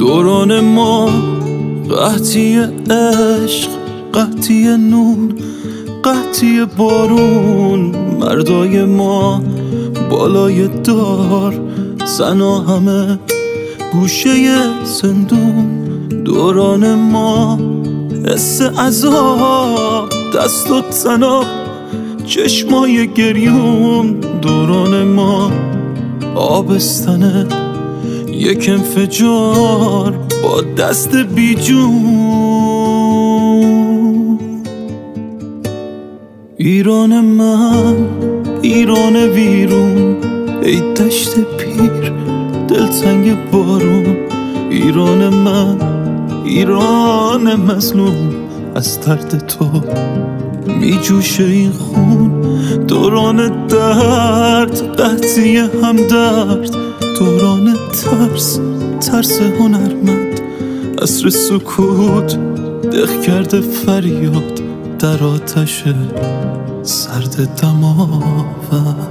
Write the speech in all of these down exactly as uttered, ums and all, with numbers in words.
دوران ما قحطی عشق، قحطی نون، قحطی بارون. مردای ما بالای دار، زنا همه گوشه زندون. دوران ما حس عذاب، دست و تناب، چشمای گریون. دوران ما آبستنه یک انفجار با دست بیجون. ایران من، ایران ویرون، ای دشت پیر دلتنگ بارون. ایران من، ایران مظلوم، از درد تو می جوشه این خون. دوران درد، قحطی همدرد، دوران ترس، ترس هنرمند. عصر سکوت دق کرده فریاد در آتش سرد دماوند.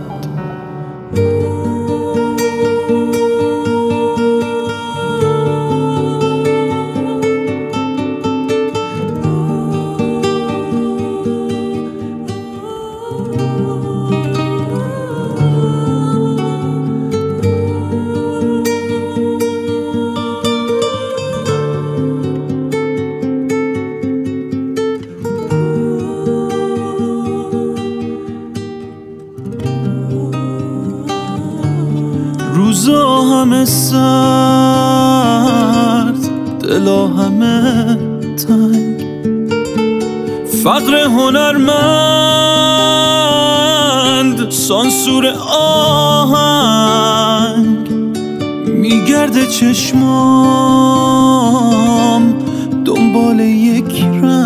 روزا همه سرد، دلا همه تنگ. فقر هنرمند، سانسور آهنگ. میگرده چشمام دنبال یک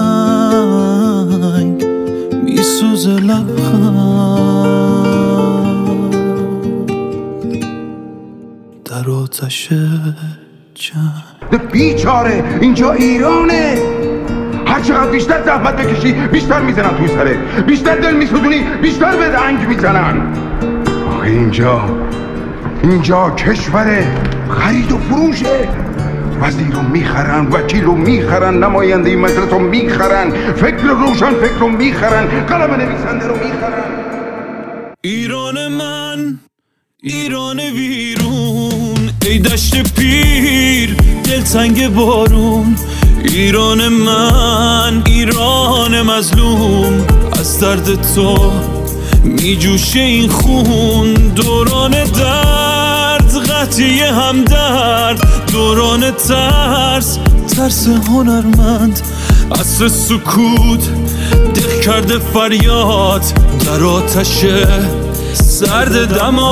رنگ، میسوزه لبخند در آتش جنگ. بیچاره اینجا ایرانه، هر چقدر بیشتر زحمت بکشی بیشتر میزنن توی سرت، بیشتر دل میسوزونی بیشتر به دنگ میزنن. آخه اینجا اینجا کشور خرید و فروشه. وزیر رو میخرن، وکیل رو میخرن، نماینده مجلس رو میخرن، فکر روشن فکر رو میخرن، قلم نویسنده رو میخرن. ایران من، ایران ویرون، ای دشت پیر دلتنگ بارون. ایران من، ایران مظلوم، از درد تو می جوشه این خون. دوران درد، قحطی همدرد، دوران ترس، ترس هنرمند. عصر سکوت دق کرده فریاد در آتش سرد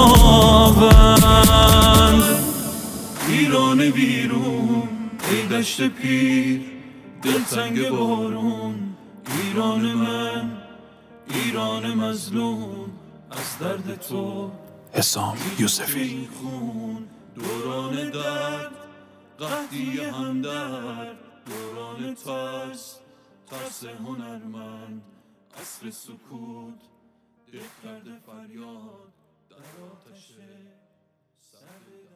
دماوند. ایران ویرون، ای دشت پیر دلتنگ بارون. ایران من، ایران مظلوم، از درد تو حسام یوسفی. دوران درد، قحطی همدرد، دوران ترس، ترس هنرمند. عصر سکوت دق کرده فریاد در آتش سرد